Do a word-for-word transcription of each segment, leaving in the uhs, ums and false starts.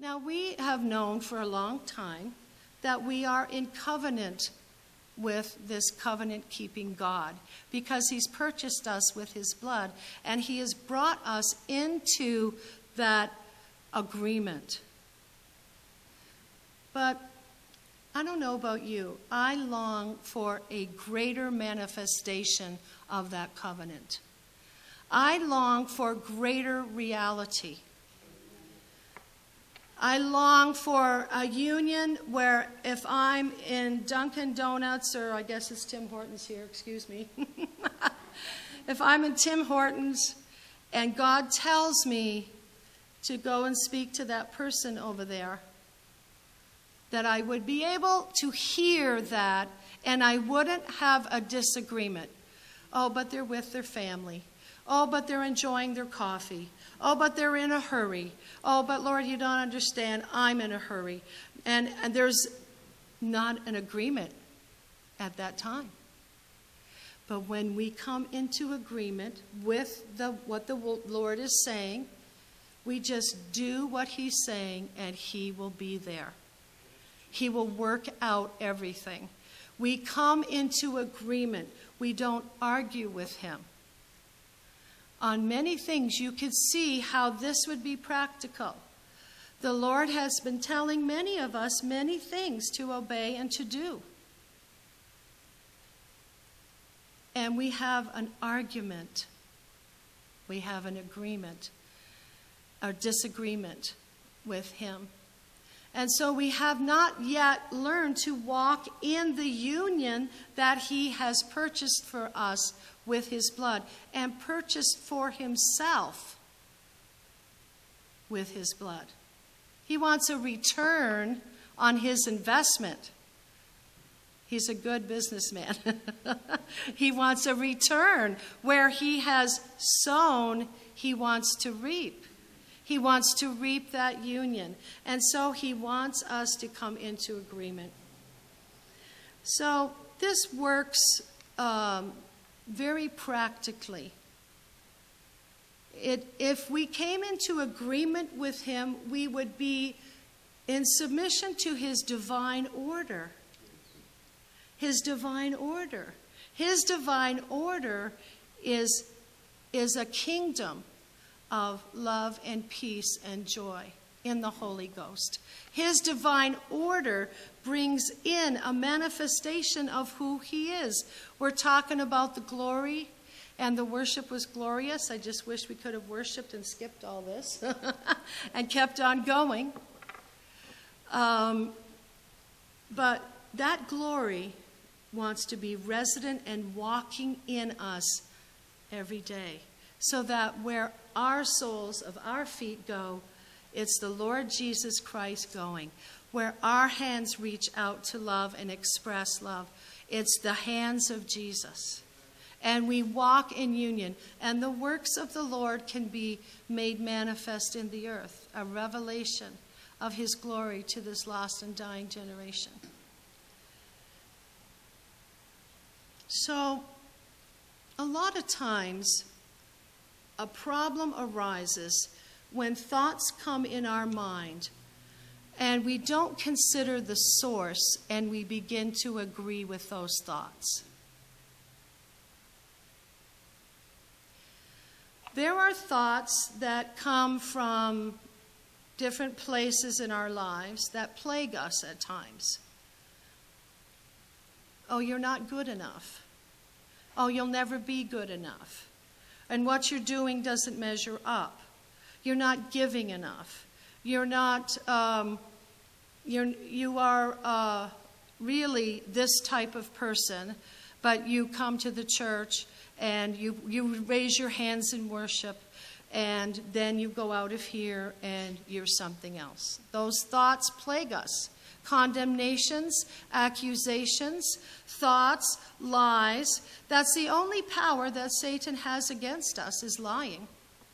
Now, we have known for a long time that we are in covenant with this covenant-keeping God because he's purchased us with his blood, and he has brought us into that agreement. But I don't know about you. I long for a greater manifestation of that covenant. I long for greater reality. I long for a union where if I'm in Dunkin' Donuts, or I guess it's Tim Hortons here, excuse me. If I'm in Tim Hortons and God tells me to go and speak to that person over there, that I would be able to hear that and I wouldn't have a disagreement. Oh, but they're with their family. Oh, but they're enjoying their coffee. Oh, but they're in a hurry. Oh, but Lord, you don't understand. I'm in a hurry. And, and there's not an agreement at that time. But when we come into agreement with the, what the Lord is saying, we just do what he's saying and he will be there. He will work out everything. We come into agreement. We don't argue with him. On many things, you could see how this would be practical. The Lord has been telling many of us many things to obey and to do. And we have an argument. We have an agreement, a disagreement with him. And so we have not yet learned to walk in the union that he has purchased for us with his blood and purchased for himself with his blood. He wants a return on his investment. He's a good businessman. He wants a return. Where he has sown, he wants to reap. He wants to reap that union. And so he wants us to come into agreement. So this works um, very practically. It, if we came into agreement with him, we would be in submission to his divine order. His divine order. His divine order is, is a kingdom of love and peace and joy in the Holy Ghost. His divine order brings in a manifestation of who he is. We're talking about the glory, and the worship was glorious. I just wish we could have worshiped and skipped all this and kept on going. Um, but that glory wants to be resident and walking in us every day, so that where our soles of our feet go, it's the Lord Jesus Christ going. Where our hands reach out to love and express love, it's the hands of Jesus. And we walk in union, and the works of the Lord can be made manifest in the earth, a revelation of his glory to this lost and dying generation. So, a lot of times, a problem arises when thoughts come in our mind and we don't consider the source and we begin to agree with those thoughts. There are thoughts that come from different places in our lives that plague us at times. Oh, you're not good enough. Oh, you'll never be good enough. And what you're doing doesn't measure up. You're not giving enough. You're not, um, you're, you are uh, really this type of person, but you come to the church and you, you raise your hands in worship, and then you go out of here and you're something else. Those thoughts plague us. Condemnations, accusations, thoughts, lies. That's the only power that Satan has against us, is lying.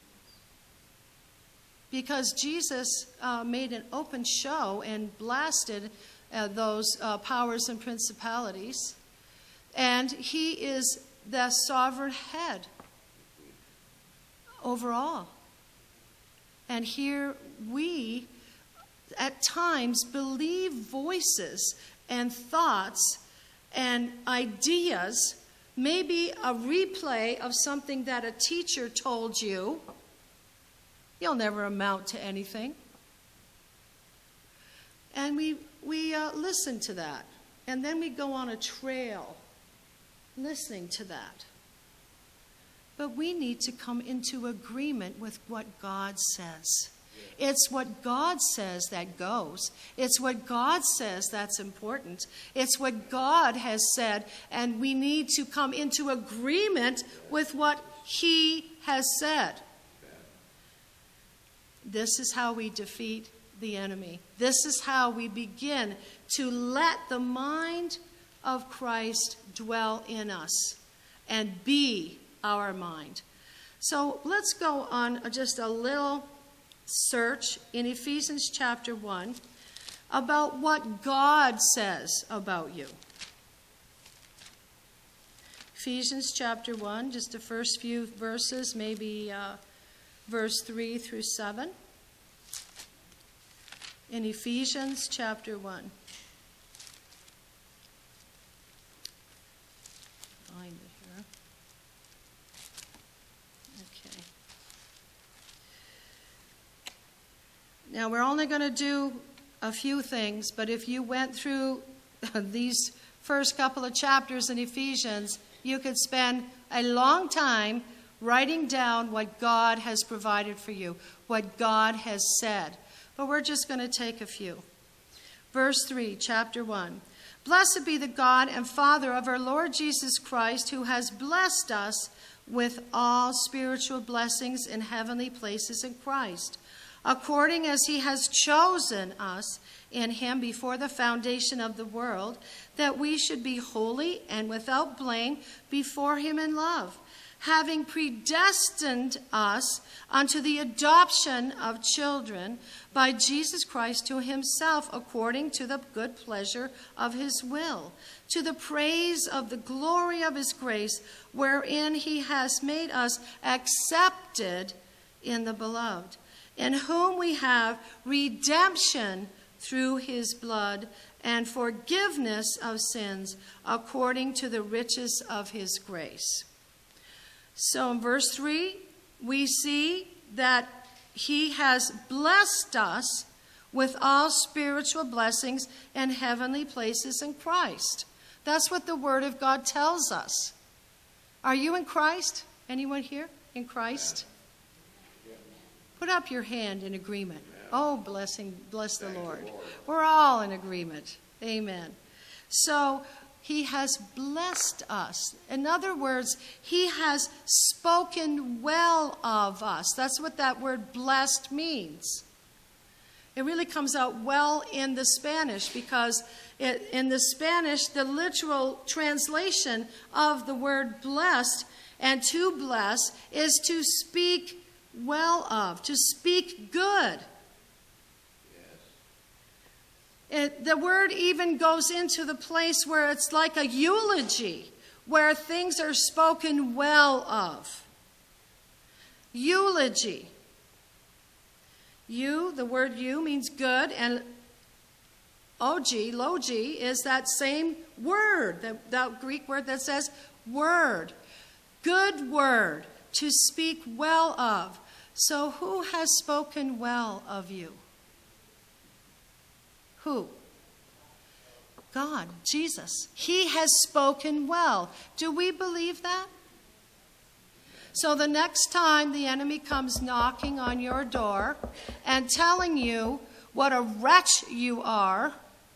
Because Jesus uh, made an open show and blasted uh, those uh, powers and principalities. And he is the sovereign head over all. And here we at times believe voices and thoughts and ideas, maybe a replay of something that a teacher told you. You'll never amount to anything. And we, we uh, listen to that. And then we go on a trail listening to that. But we need to come into agreement with what God says. It's what God says that goes. It's what God says that's important. It's what God has said, and we need to come into agreement with what He has said. This is how we defeat the enemy. This is how we begin to let the mind of Christ dwell in us and be our mind. So let's go on just a little search in Ephesians chapter one about what God says about you. Ephesians chapter one, just the first few verses, maybe uh, verse three through seven. In Ephesians chapter one. Find it here. Okay. Now we're only going to do a few things, but if you went through these first couple of chapters in Ephesians, you could spend a long time writing down what God has provided for you, what God has said. But we're just going to take a few. Verse three, chapter one. Blessed be the God and Father of our Lord Jesus Christ, who has blessed us with all spiritual blessings in heavenly places in Christ, according as he has chosen us in him before the foundation of the world, that we should be holy and without blame before him in love, having predestined us unto the adoption of children by Jesus Christ to himself, according to the good pleasure of his will, to the praise of the glory of his grace, wherein he has made us accepted in the beloved, in whom we have redemption through his blood, and forgiveness of sins, according to the riches of his grace. So in verse three, we see that he has blessed us with all spiritual blessings in heavenly places in Christ. That's what the Word of God tells us. Are you in Christ? Anyone here in Christ? Put up your hand in agreement. Oh, blessing, bless the Lord. We're all in agreement. Amen. So he has blessed us. In other words, he has spoken well of us. That's what that word blessed means. It really comes out well in the Spanish, because it, in the Spanish, the literal translation of the word blessed and to bless is to speak well of, to speak good. It, the word even goes into the place where it's like a eulogy, where things are spoken well of. Eulogy. You, the word you means good, and ogi, logi, is that same word, that, that Greek word that says word. Good word, to speak well of. So who has spoken well of you? Who? God, Jesus. He has spoken well. Do we believe that? So the next time the enemy comes knocking on your door and telling you what a wretch you are,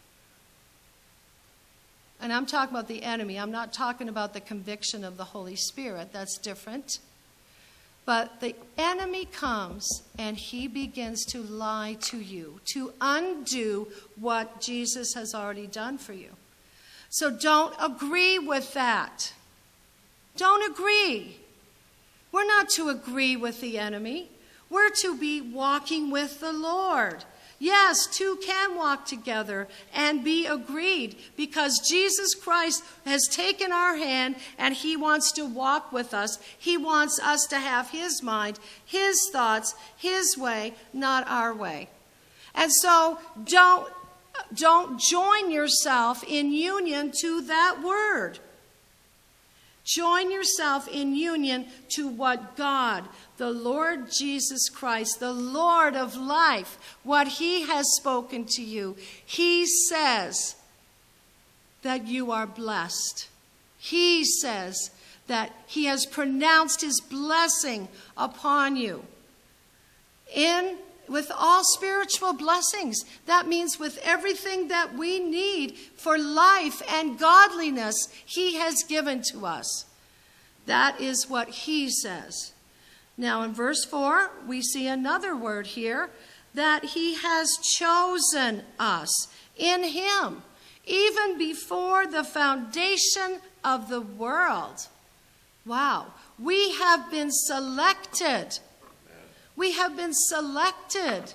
and I'm talking about the enemy, I'm not talking about the conviction of the Holy Spirit, that's different. But the enemy comes and he begins to lie to you, to undo what Jesus has already done for you. So don't agree with that. Don't agree. We're not to agree with the enemy. We're to be walking with the Lord. Yes, two can walk together and be agreed, because Jesus Christ has taken our hand and he wants to walk with us. He wants us to have his mind, his thoughts, his way, not our way. And so don't, don't join yourself in union to that word. Join yourself in union to what God, the Lord Jesus Christ, the Lord of life, what he has spoken to you. He says that you are blessed. He says that he has pronounced his blessing upon you. In with all spiritual blessings. That means with everything that we need for life and godliness, he has given to us. That is what he says. Now in verse four, we see another word here, that he has chosen us in him, even before the foundation of the world. Wow. We have been selected. We have been selected.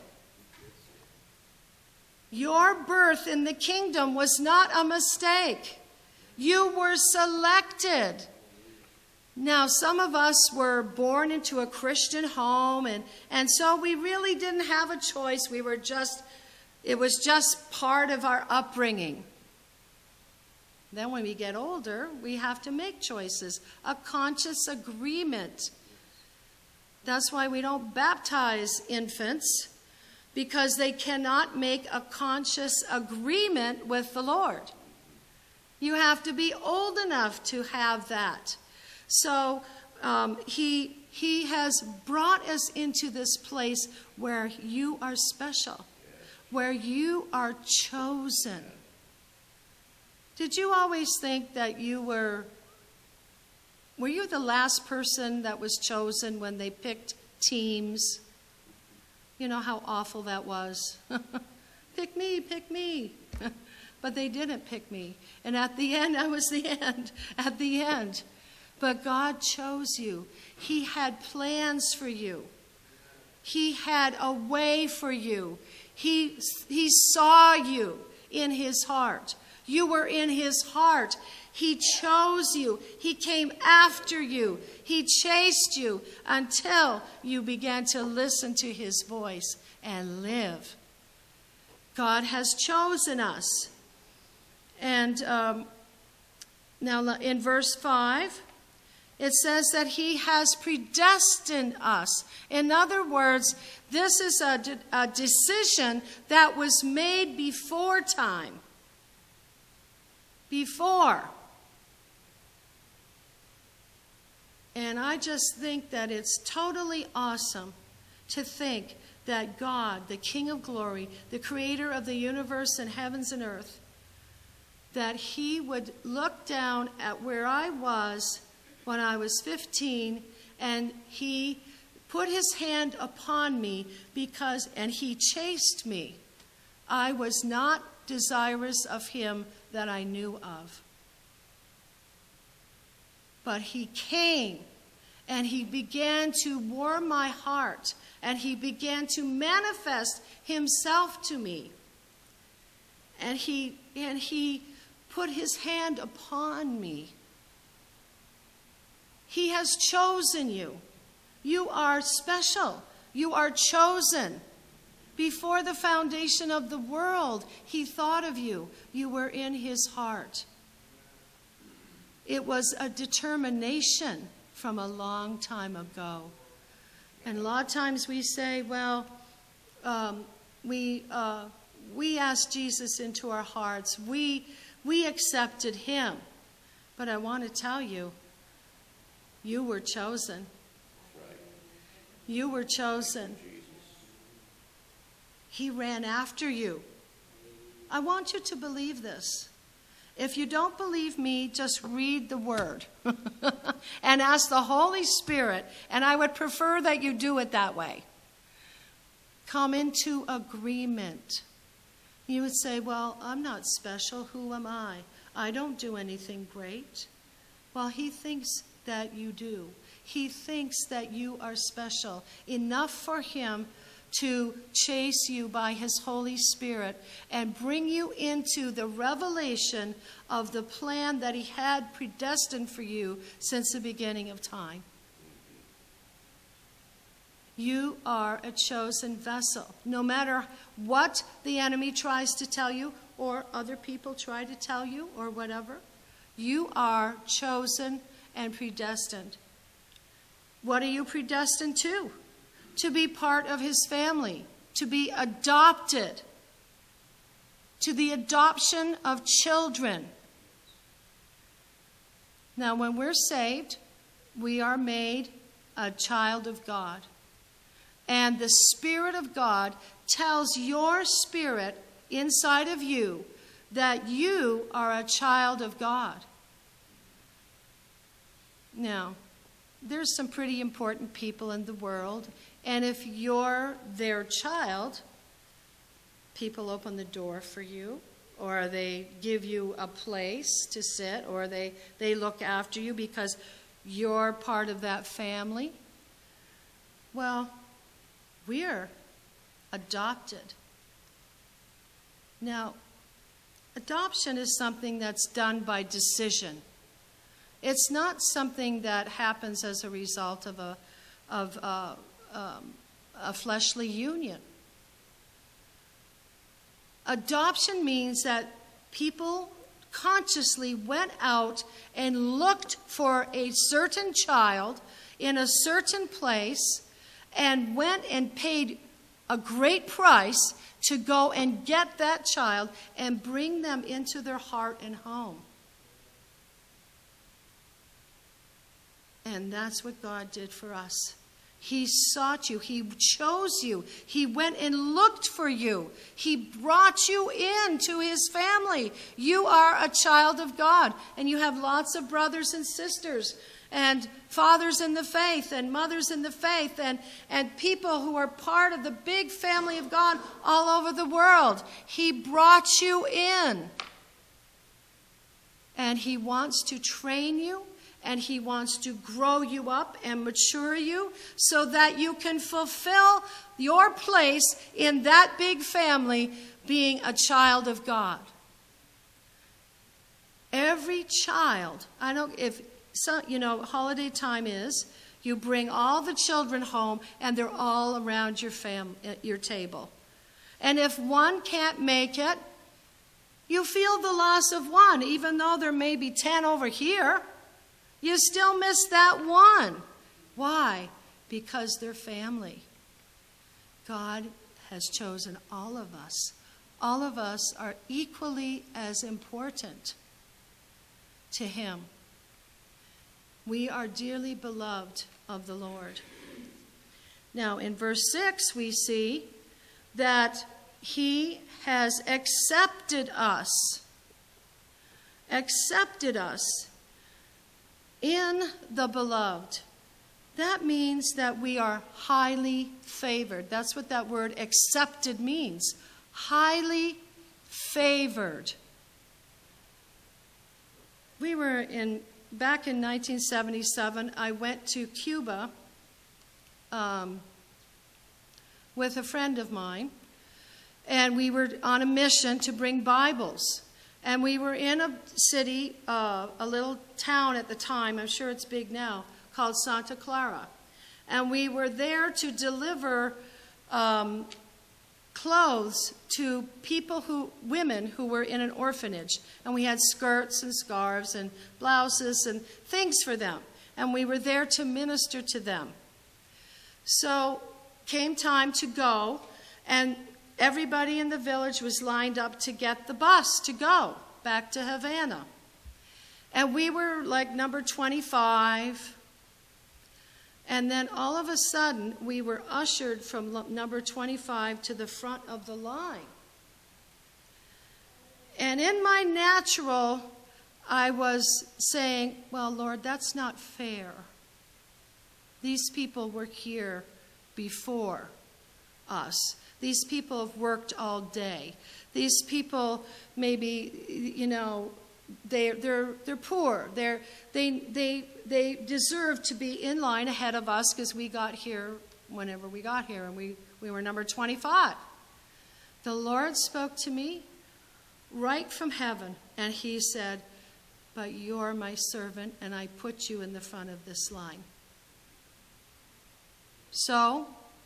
Your birth in the kingdom was not a mistake. You were selected. Now, some of us were born into a Christian home, and, and so we really didn't have a choice. We were just, it was just part of our upbringing. Then when we get older, we have to make choices, a conscious agreement. That's why we don't baptize infants, because they cannot make a conscious agreement with the Lord. You have to be old enough to have that. So um, he, he has brought us into this place where you are special, where you are chosen. Did you always think that you were... Were you the last person that was chosen when they picked teams? You know how awful that was. Pick me, pick me. But they didn't pick me. And at the end, I was the end, at the end. But God chose you. He had plans for you. He had a way for you. He, he saw you in his heart. You were in his heart. He chose you. He came after you. He chased you until you began to listen to his voice and live. God has chosen us. And um, now in verse five, it says that he has predestined us. In other words, this is a, de- a decision that was made before time. Before. And I just think that it's totally awesome to think that God, the King of glory, the creator of the universe and heavens and earth, that he would look down at where I was when I was fifteen, and he put his hand upon me because, and he chased me. I was not desirous of him that I knew of. But he came and he began to warm my heart, and he began to manifest himself to me. And he, and he put his hand upon me. He has chosen you. You are special. You are chosen. Before the foundation of the world, he thought of you. You were in his heart. It was a determination from a long time ago. And a lot of times we say, well, um, we uh, we asked Jesus into our hearts. We, we accepted him. But I want to tell you, you were chosen. You were chosen. He ran after you. I want you to believe this. If you don't believe me, just read the word and ask the Holy Spirit, and I would prefer that you do it that way. Come into agreement. You would say, well, I'm not special. Who am I? I don't do anything great. Well, he thinks that you do. He thinks that you are special, enough for him to chase you by his Holy Spirit and bring you into the revelation of the plan that he had predestined for you since the beginning of time. You are a chosen vessel. No matter what the enemy tries to tell you, or other people try to tell you, or whatever, you are chosen and predestined. What are you predestined to? To be part of his family, to be adopted, to the adoption of children. Now, when we're saved, we are made a child of God. And the Spirit of God tells your spirit inside of you that you are a child of God. Now, there's some pretty important people in the world, and if you're their child, people open the door for you, or they give you a place to sit, or they, they look after you because you're part of that family. Well, we're adopted. Now, adoption is something that's done by decision. It's not something that happens as a result of a, of a, um, a fleshly union. Adoption means that people consciously went out and looked for a certain child in a certain place and went and paid a great price to go and get that child and bring them into their heart and home. And that's what God did for us. He sought you. He chose you. He went and looked for you. He brought you into his family. You are a child of God. And you have lots of brothers and sisters and fathers in the faith and mothers in the faith and, and people who are part of the big family of God all over the world. He brought you in. And he wants to train you. And he wants to grow you up and mature you so that you can fulfill your place in that big family, being a child of God. Every child, I don't, if, some, you know, holiday time is, you bring all the children home and they're all around your fam, your table. And if one can't make it, you feel the loss of one, even though there may be ten over here. You still miss that one. Why? Because they're family. God has chosen all of us. All of us are equally as important to him. We are dearly beloved of the Lord. Now, in verse six, we see that he has accepted us. Accepted us. In the beloved. That means that we are highly favored. That's what that word accepted means. Highly favored. We were in, back in nineteen seventy-seven, I went to Cuba um, with a friend of mine, and we were on a mission to bring Bibles. And we were in a city, uh, a little town at the time, I'm sure it's big now, called Santa Clara. And we were there to deliver um, clothes to people who, women who were in an orphanage. And we had skirts and scarves and blouses and things for them. And we were there to minister to them. So came time to go, and everybody in the village was lined up to get the bus to go back to Havana. And we were like number twenty-five. And then all of a sudden, we were ushered from number twenty-five to the front of the line. And in my natural, I was saying, well, Lord, that's not fair. These people were here before us. These people have worked all day. These people maybe, you know, they're they're they're poor. They're they they they deserve to be in line ahead of us because we got here whenever we got here, and we, we were number twenty-five. The Lord spoke to me right from heaven, and he said, "But you're my servant, and I put you in the front of this line." So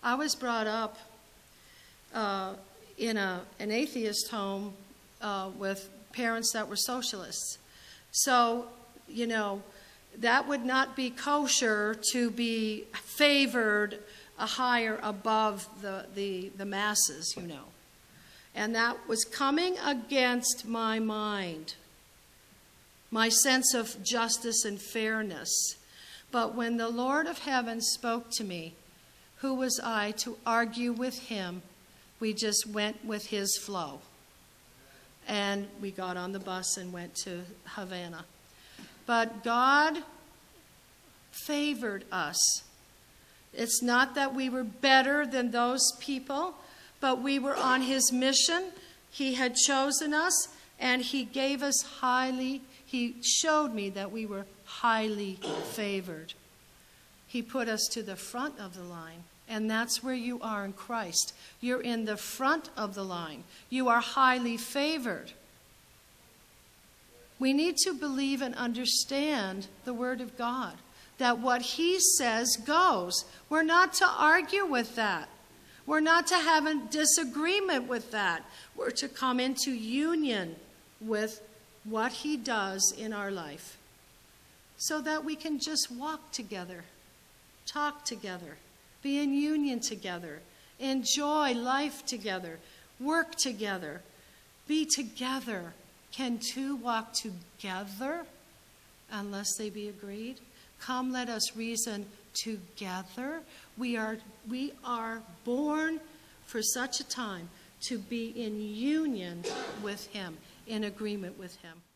I was brought up uh, in a, an atheist home uh, with parents that were socialists. So, you know, that would not be kosher to be favored a higher above the, the, the masses, you know. And that was coming against my mind, my sense of justice and fairness. But when the Lord of heaven spoke to me, who was I to argue with him? We just went with his flow. And we got on the bus and went to Havana. But God favored us. It's not that we were better than those people, but we were on his mission. He had chosen us, and he gave us highly, he showed me that we were highly favored. He put us to the front of the line, and that's where you are in Christ. You're in the front of the line. You are highly favored. We need to believe and understand the Word of God, that what he says goes. We're not to argue with that. We're not to have a disagreement with that. We're to come into union with what he does in our life so that we can just walk together, talk together, be in union together, enjoy life together, work together, be together. Can two walk together unless they be agreed? Come, let us reason together. We are, we are born for such a time to be in union with him, in agreement with him.